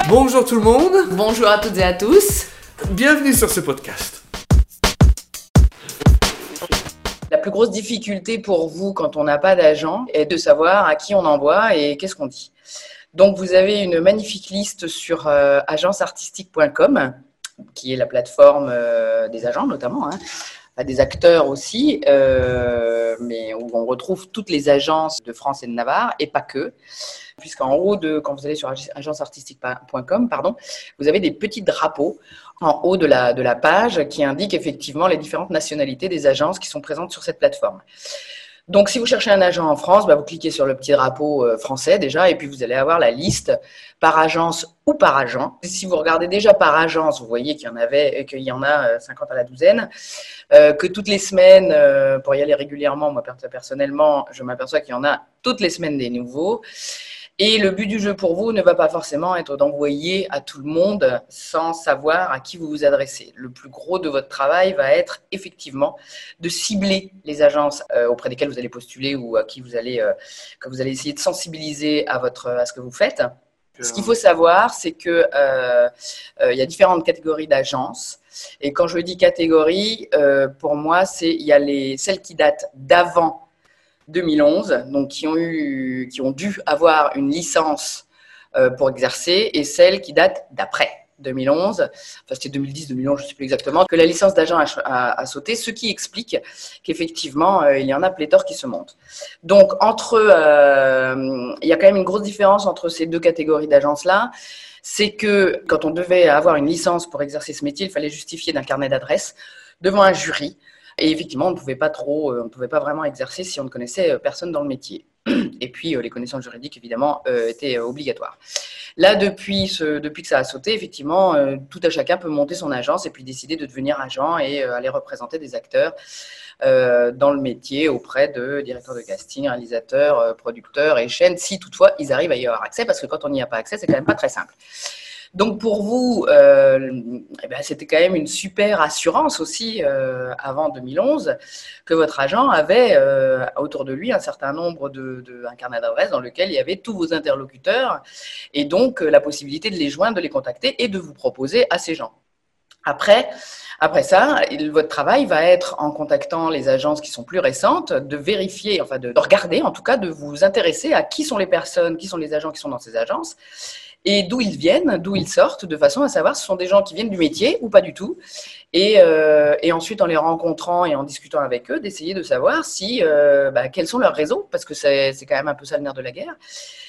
Bonjour tout le monde, Bonjour à toutes et à tous. bienvenue sur ce podcast. La plus grosse difficulté pour vous quand on n'a pas d'agent est de savoir à qui on envoie et qu'est-ce qu'on dit. Donc vous avez une magnifique liste sur agenceartistique.com qui est la plateforme des agents notamment, des acteurs aussi, mais où on retrouve toutes les agences de France et de Navarre et pas que. Puisqu'en haut, quand vous allez sur agenceartistique.com, vous avez des petits drapeaux en haut de la page qui indiquent effectivement les différentes nationalités des agences qui sont présentes sur cette plateforme. Donc, si vous cherchez un agent en France, vous cliquez sur le petit drapeau français déjà, et puis vous allez avoir la liste par agence ou par agent. Si vous regardez déjà par agence, vous voyez qu'il y en a 50 à la douzaine, que toutes les semaines, pour y aller régulièrement, moi personnellement, je m'aperçois qu'il y en a toutes les semaines des nouveaux. Et le but du jeu pour vous ne va pas forcément être d'envoyer à tout le monde sans savoir à qui vous vous adressez. Le plus gros de votre travail va être effectivement de cibler les agences auprès desquelles vous allez postuler ou à qui que vous allez essayer de sensibiliser à ce que vous faites. Ce qu'il faut savoir, c'est que il y a différentes catégories d'agences. Et quand je dis catégorie, pour moi, il y a celles qui datent d'avant 2011, donc qui ont dû avoir une licence pour exercer, et celles qui datent d'après 2011, enfin c'était 2010, 2011, je ne sais plus exactement, que la licence d'agent a sauté, ce qui explique qu'effectivement, il y en a pléthore qui se montent. Donc, il y a quand même une grosse différence entre ces deux catégories d'agences-là. C'est que quand on devait avoir une licence pour exercer ce métier, il fallait justifier d'un carnet d'adresse devant un jury. Et effectivement, on ne pouvait pas vraiment exercer si on ne connaissait personne dans le métier. Et puis, les connaissances juridiques, évidemment, étaient obligatoires. Là, depuis que ça a sauté, effectivement, tout à chacun peut monter son agence et puis décider de devenir agent et aller représenter des acteurs dans le métier auprès de directeurs de casting, réalisateurs, producteurs et chaînes, si toutefois ils arrivent à y avoir accès, parce que quand on n'y a pas accès, c'est quand même pas très simple. Donc pour vous, c'était quand même une super assurance aussi avant 2011 que votre agent avait autour de lui un certain nombre un carnet d'adresses dans lequel il y avait tous vos interlocuteurs et donc la possibilité de les joindre, de les contacter et de vous proposer à ces gens. Après ça, votre travail va être, en contactant les agences qui sont plus récentes, de vérifier, enfin de regarder, en tout cas, de vous intéresser à qui sont les personnes, qui sont les agents qui sont dans ces agences, et d'où ils viennent, d'où ils sortent, de façon à savoir si ce sont des gens qui viennent du métier ou pas du tout. Et ensuite, en les rencontrant et en discutant avec eux, d'essayer de savoir quels sont leurs réseaux, parce que c'est quand même un peu ça le nerf de la guerre.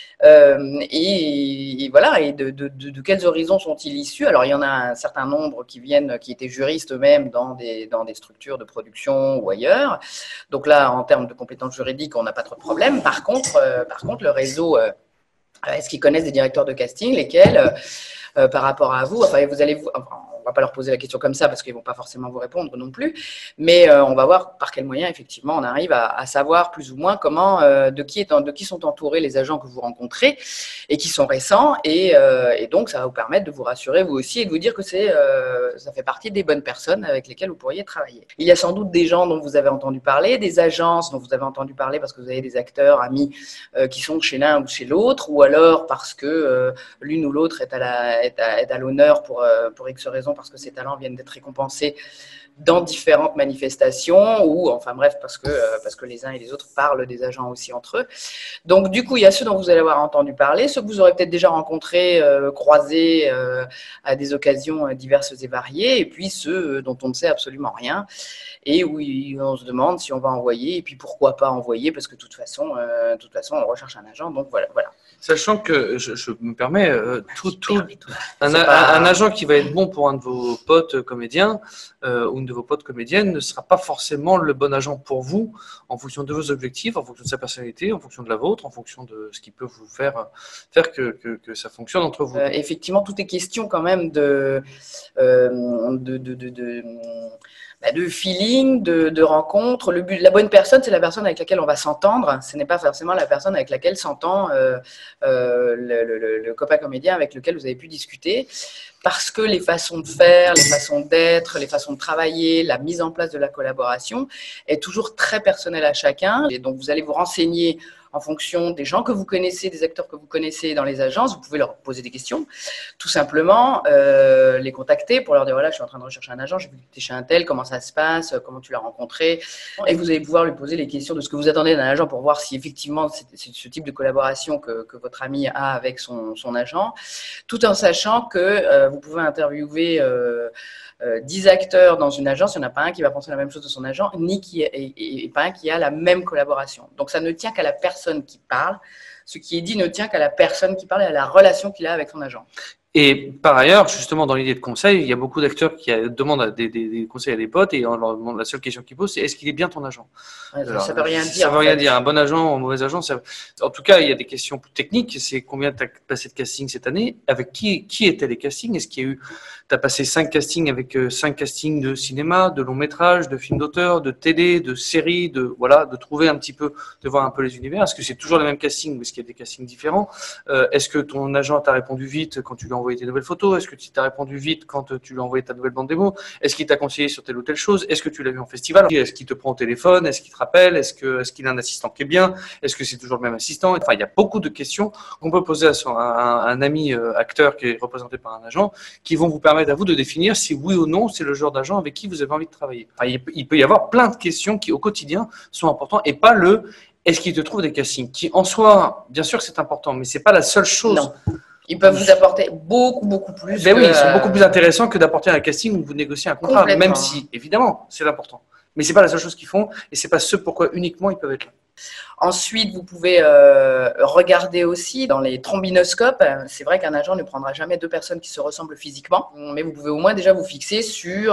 Et voilà, et de quels horizons sont-ils issus? Alors, il y en a un certain nombre qui étaient juristes eux-mêmes dans des structures de production ou ailleurs. Donc là, en termes de compétences juridiques, on n'a pas trop de problème. Par contre, le réseau, est-ce qu'ils connaissent des directeurs de casting, lesquels, par rapport à vous, on va pas leur poser la question comme ça parce qu'ils vont pas forcément vous répondre non plus, mais on va voir par quels moyens effectivement on arrive à savoir plus ou moins comment, de qui sont entourés les agents que vous rencontrez et qui sont récents, et donc ça va vous permettre de vous rassurer vous aussi et de vous dire que ça fait partie des bonnes personnes avec lesquelles vous pourriez travailler. Il y a sans doute des gens dont vous avez entendu parler, des agences dont vous avez entendu parler parce que vous avez des acteurs amis qui sont chez l'un ou chez l'autre, ou alors parce que l'une ou l'autre est à l'honneur pour X raisons, parce que ses talents viennent d'être récompensés dans différentes manifestations, ou enfin bref, parce que les uns et les autres parlent des agents aussi entre eux. Donc du coup, il y a ceux dont vous allez avoir entendu parler, ceux que vous aurez peut-être déjà rencontrés, croisés à des occasions diverses et variées, et puis ceux dont on ne sait absolument rien, et où on se demande si on va envoyer, et puis pourquoi pas envoyer, parce que de toute façon, on recherche un agent, donc voilà. Sachant que, je me permets, un agent qui va être bon pour un de vos potes comédiens ou une de vos potes comédiennes ne sera pas forcément le bon agent pour vous, en fonction de vos objectifs, en fonction de sa personnalité, en fonction de la vôtre, en fonction de ce qui peut vous faire que ça fonctionne entre vous. Effectivement, tout est question quand même de feeling, de rencontre. La bonne personne, c'est la personne avec laquelle on va s'entendre. Ce n'est pas forcément la personne avec laquelle s'entend le copain comédien avec lequel vous avez pu discuter. Parce que les façons de faire, les façons d'être, les façons de travailler, la mise en place de la collaboration est toujours très personnelle à chacun. Et donc, vous allez vous renseigner en fonction des gens que vous connaissez, des acteurs que vous connaissez dans les agences. Vous pouvez leur poser des questions, tout simplement, les contacter pour leur dire, voilà, je suis en train de rechercher un agent, j'ai vu que tu es chez un tel, comment ça se passe, comment tu l'as rencontré. Et vous allez pouvoir lui poser les questions de ce que vous attendez d'un agent pour voir si effectivement c'est ce type de collaboration que votre ami a avec son agent, tout en sachant que vous pouvez interviewer 10 acteurs dans une agence, il n'y en a pas un qui va penser la même chose de son agent, et pas un qui a la même collaboration. Donc ça ne tient qu'à la personne qui parle. Ce qui est dit ne tient qu'à la personne qui parle et à la relation qu'il a avec son agent. Et par ailleurs, justement, dans l'idée de conseil, il y a beaucoup d'acteurs qui demandent des conseils à des potes et on leur demande, la seule question qu'ils posent, c'est est-ce qu'il est bien ton agent? Alors, ça ne veut rien dire. Ça ne veut rien dire. Un bon agent ou un mauvais agent, en tout cas, il y a des questions plus techniques. C'est combien tu as passé de casting cette année? Avec qui étaient les castings? Est-ce qu'il y a eu, tu as passé 5 castings avec 5 castings de cinéma, de long métrage, de films d'auteur, de télé, de séries, de trouver un petit peu, de voir un peu les univers. Est-ce que c'est toujours les mêmes castings ou est-ce qu'il y a des castings différents? Est-ce que ton agent t'a répondu vite quand tu lui as envoyé tes nouvelles photos? Est-ce que tu t'as répondu vite quand tu lui as envoyé ta nouvelle bande démo? Est-ce qu'il t'a conseillé sur telle ou telle chose? Est-ce que tu l'as vu en festival? Est-ce qu'il te prend au téléphone? Est-ce qu'il te rappelle? Est-ce qu'il a un assistant qui est bien? Est-ce que c'est toujours le même assistant? Enfin, il y a beaucoup de questions qu'on peut poser à un ami acteur qui est représenté par un agent qui vont vous permettre à vous de définir si oui ou non c'est le genre d'agent avec qui vous avez envie de travailler. Enfin, il peut y avoir plein de questions qui au quotidien sont importantes et pas est-ce qu'il te trouve des castings qui en soi, bien sûr que c'est important, mais c'est pas la seule chose. Non. Ils peuvent vous apporter beaucoup plus. Ben oui, ils sont beaucoup plus intéressants que d'apporter un casting où vous négociez un contrat, même si, évidemment, c'est l'important. Mais c'est pas la seule chose qu'ils font et c'est pas ce pourquoi uniquement ils peuvent être là. Ensuite, vous pouvez regarder aussi dans les trombinoscopes. C'est vrai qu'un agent ne prendra jamais 2 personnes qui se ressemblent physiquement, mais vous pouvez au moins déjà vous fixer sur,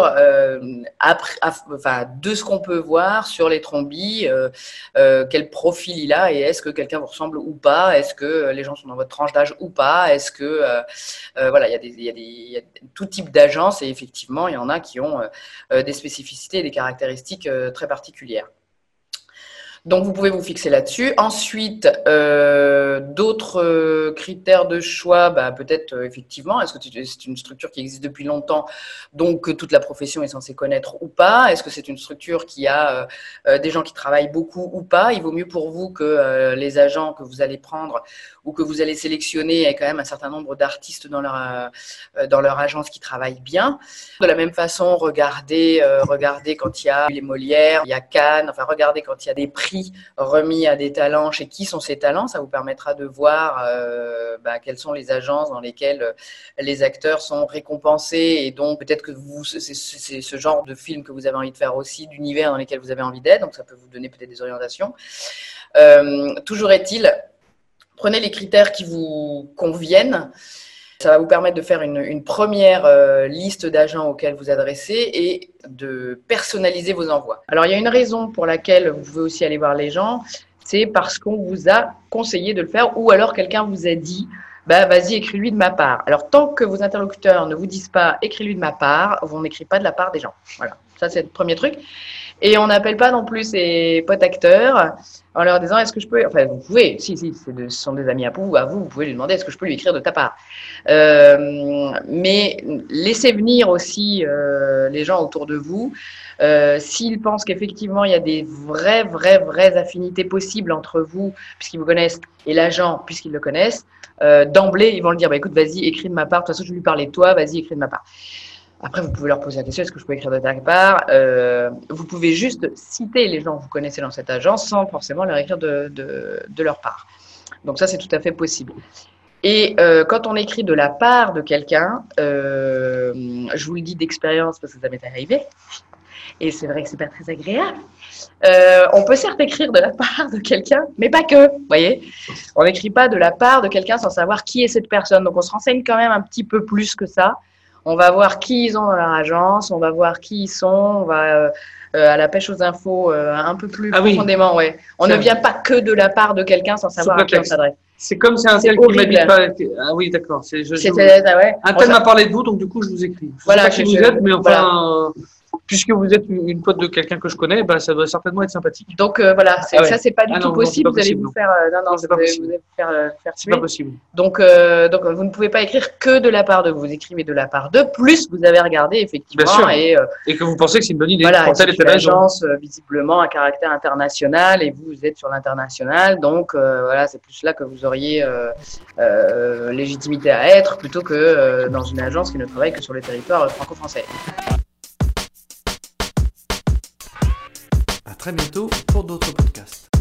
de ce qu'on peut voir sur les trombis, quel profil il a et est-ce que quelqu'un vous ressemble ou pas, est-ce que les gens sont dans votre tranche d'âge ou pas, est-ce que, voilà, il y a tout type d'agences et effectivement, il y en a qui ont des spécificités et des caractéristiques très particulières. Donc, vous pouvez vous fixer là-dessus. Ensuite, d'autres critères de choix, peut-être effectivement, est-ce que c'est une structure qui existe depuis longtemps, donc que toute la profession est censée connaître ou pas? Est-ce que c'est une structure qui a des gens qui travaillent beaucoup ou pas? Il vaut mieux pour vous que les agents que vous allez prendre ou que vous allez sélectionner aient quand même un certain nombre d'artistes dans leur agence qui travaillent bien. De la même façon, regardez quand il y a les Molières, il y a Cannes, enfin regardez quand il y a des prix remis à des talents, chez qui sont ces talents, ça vous permettra de voir quelles sont les agences dans lesquelles les acteurs sont récompensés et donc peut-être que c'est ce genre de film que vous avez envie de faire aussi, d'univers dans lesquels vous avez envie d'être, donc ça peut vous donner peut-être des orientations. Toujours est-il, prenez les critères qui vous conviennent. Ça va vous permettre de faire une première liste d'agents auxquels vous adressez et de personnaliser vos envois. Alors, il y a une raison pour laquelle vous pouvez aussi aller voir les gens, c'est parce qu'on vous a conseillé de le faire ou alors quelqu'un vous a dit « vas-y, écris-lui de ma part ». Alors, tant que vos interlocuteurs ne vous disent pas « écris-lui de ma part », on n'écrit pas de la part des gens. Voilà, ça c'est le premier truc. Et on n'appelle pas non plus ses potes acteurs en leur disant est-ce que je peux, enfin vous pouvez, si ce sont des amis à vous pouvez lui demander est-ce que je peux lui écrire de ta part. Mais laissez venir aussi les gens autour de vous. S'ils pensent qu'effectivement il y a des vraies affinités possibles entre vous, puisqu'ils vous connaissent, et l'agent, puisqu'ils le connaissent, d'emblée ils vont le dire écoute, vas-y, écris de ma part, de toute façon je vais lui parler de toi, vas-y, écris de ma part. Après, vous pouvez leur poser la question, est-ce que je peux écrire de ta part? Vous pouvez juste citer les gens que vous connaissez dans cette agence sans forcément leur écrire de leur part. Donc ça, c'est tout à fait possible. Et quand on écrit de la part de quelqu'un, je vous le dis d'expérience parce que ça m'est arrivé, et c'est vrai que c'est pas très agréable, on peut certes écrire de la part de quelqu'un, mais pas que, vous voyez. On n'écrit pas de la part de quelqu'un sans savoir qui est cette personne. Donc on se renseigne quand même un petit peu plus que ça. On va voir qui ils ont dans leur agence, on va voir qui ils sont, on va à la pêche aux infos un peu plus profondément. Ouais. On ne vient pas que de la part de quelqu'un sans savoir à qui on s'adresse. C'est comme si un tel qui m'a dit pas. Ah oui, d'accord. Un tel m'a parlé de vous, donc du coup je vous écris. Je sais pas qui vous êtes, mais enfin. puisque vous êtes une pote de quelqu'un que je connais, ça doit certainement être sympathique. Donc voilà, ça c'est pas du tout possible. Vous allez vous faire c'est pas possible. C'est pas possible. Donc vous ne pouvez pas écrire que de la part de vous. Vous écrivez de la part de plus vous avez regardé effectivement. Bien sûr. Et que vous pensez que c'est une bonne idée. Voilà, c'est une agence visiblement à caractère international et vous êtes sur l'international. Donc voilà, c'est plus là que vous auriez légitimité à être plutôt que dans une agence qui ne travaille que sur le territoire franco-français. À très bientôt pour d'autres podcasts.